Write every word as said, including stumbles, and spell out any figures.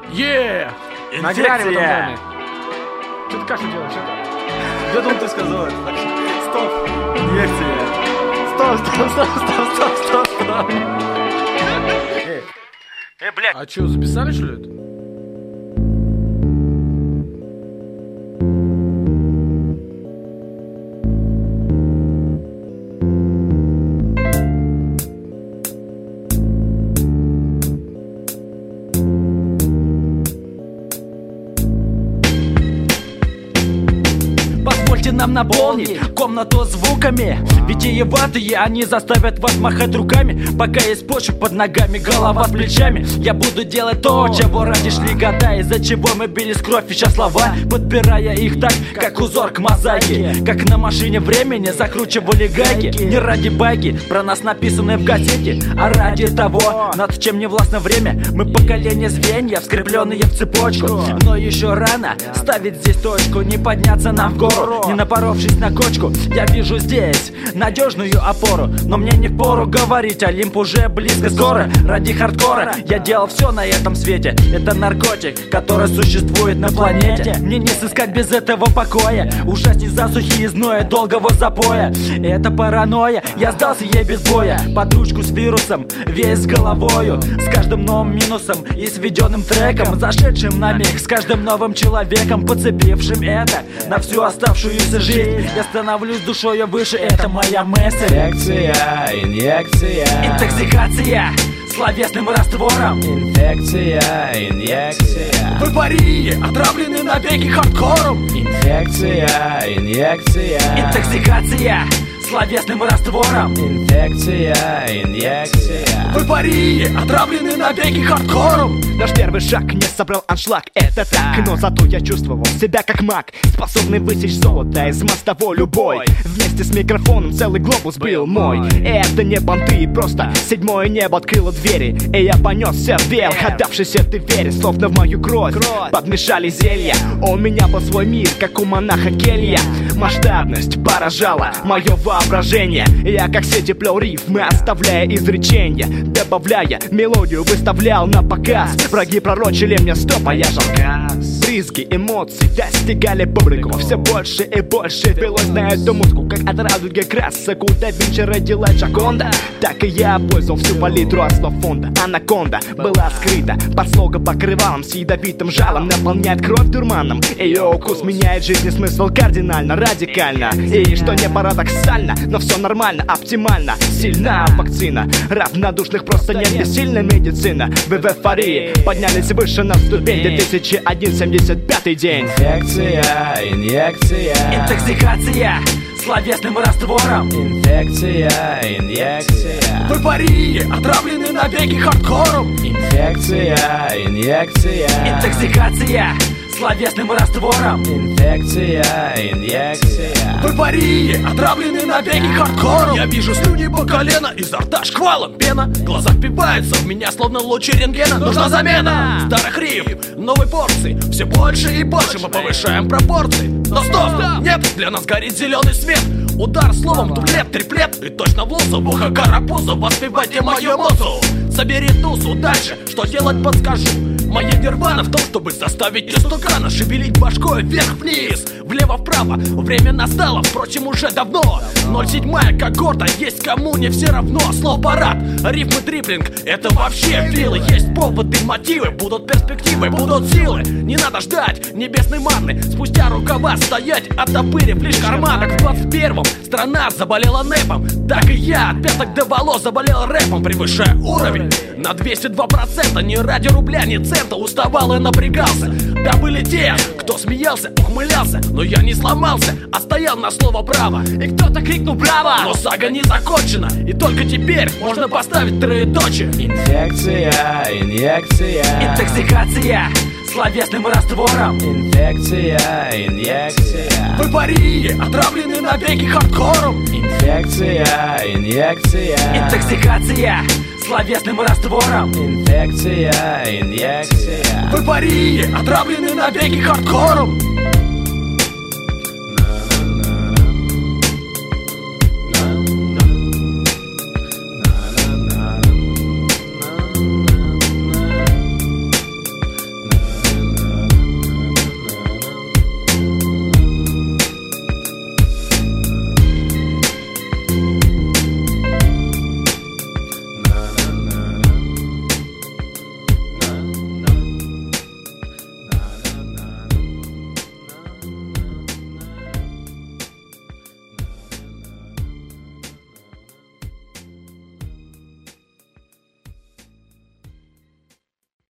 Е! Нагряли в этом доме. Что ты кашу делаешь? Я думал, ты сказал это. Стоп. Инфекция. Стоп, стоп, стоп, стоп, стоп, стоп, стоп. Эй, эй, блядь. А что, записали, что ли, это? Позвольте нам наполнить комнату звуками. Витиеватые они заставят вас махать руками. Пока есть почву под ногами, голова с плечами. Я буду делать то, чего ради шли года, из-за чего мы били с кровь, ища слова, подбирая их так, как узор к мозаике. Как на машине времени закручивали гайки. Не ради байки, про нас написанные в газете, а ради того, над чем не властно время. Мы поколение звеньев, скрепленные в цепочку. Но еще рано ставить здесь точку, не подняться нам в гору, не напоровшись на кочку. Я вижу здесь надежную опору, но мне не впору говорить, Олимп уже близко скоро. Ради хардкора я делал все на этом свете. Это наркотик, который существует на планете. Мне не сыскать без этого покоя. Ужасней засухи и зноя, долгого запоя. Это паранойя, я сдался ей без боя. Под ручку с вирусом, весь с головою, с каждым новым минусом и сведенным треком, зашедшим на миг, с каждым новым человеком, подцепившим это на всю оставшуюся жизнь. Я становлюсь душою выше, это моя мысль. Инфекция, инъекция, интоксикация словесным раствором. Инфекция, инъекция, В эйфории, отравлены навеки хардкором. Инфекция, инъекция, интоксикация словесным раствором. Инфекция, инъекция, В эйфории, отравлены навеки хардкором. Наш первый шаг не собрал аншлаг, это так. Но зато я чувствовал себя как маг, способный высечь золото из мостовой любой. Вместе с микрофоном целый глобус был мой. Это не понты, просто седьмое небо открыло двери, и я понесся вверх, отдавшись этой вере, словно в мою кровь подмешали зелья. У меня был свой мир, как у монаха келья. Масштабность поражала мое воображение. Я как сети плел рифмы, оставляя изречения, добавляя мелодию, выставлял на показ. Враги пророчили мне стоп, а я жал газ. Брызги эмоций достигали публику. Все больше и больше велось на эту музыку, как от радуги красок. У да Винчи родилась Джаконда, так и я пользовал всю палитру основ фонда. Анаконда была скрыта под слогом покрывалом с ядовитым жалом, наполняет кровь дурманом. Ее укус меняет жизнь и смысл кардинально, радикально. И что не парадоксально, но все нормально, оптимально. Сильна вакцина, равнодушных просто нет, бессильна медицина. Вы в эйфории поднялись выше на ступень, две тысячи один семьдесят пятый день. инфекция, инъекция, интоксикация словесным раствором. Инфекция, инъекция, В эйфории, отравлены навеки хардкором. Инфекция, инъекция, интоксикация словесным раствором. Инфекция, инъекция, В эйфории, отравлены навеки хардкором. Я вижу слюни по колено, изо рта шквалом пена. Глаза впиваются в меня, словно лучи рентгена. Нужна замена старых рифм, новой порции. Все больше и больше мы повышаем пропорции. Но стоп, нет, для нас горит зеленый свет. Удар словом, дуплет, триплет. И точно в лосу, в ухо карапузу. Воспевайте мою музу. Собери тусу дальше, что делать подскажу. Моя нирвана в том, чтобы заставить истукана шевелить башкой вверх-вниз, влево-вправо. Время настало, впрочем, уже давно. Ноль седьмая когорта, есть кому не все равно. Слово парад, рифмы, триплинг, это вообще филы. Есть поводы, мотивы, будут перспективы, будут силы. Не надо ждать небесной манны, спустя рукава стоять, оттопырив лишь карман. Как в двадцать первом страна заболела нэпом, так и я от пяток до волос заболел рэпом, превышая уровень на двести два процента. Не ради рубля, ни цента, уставал и напрягался. Да были те, кто смеялся, ухмылялся, но я не сломался, а стоял на слово право. И кто-то крикнул браво, но сага не закончена, и только теперь можно поставить троеточие. инфекция, инъекция, интоксикация словесным раствором. Инфекция, инъекция, В эйфории, отравлены навеки хардкором. Инфекция, инъекция, интоксикация словесным раствором. Инфекция, инъекция, В эйфории, отравлены навеки хардкором.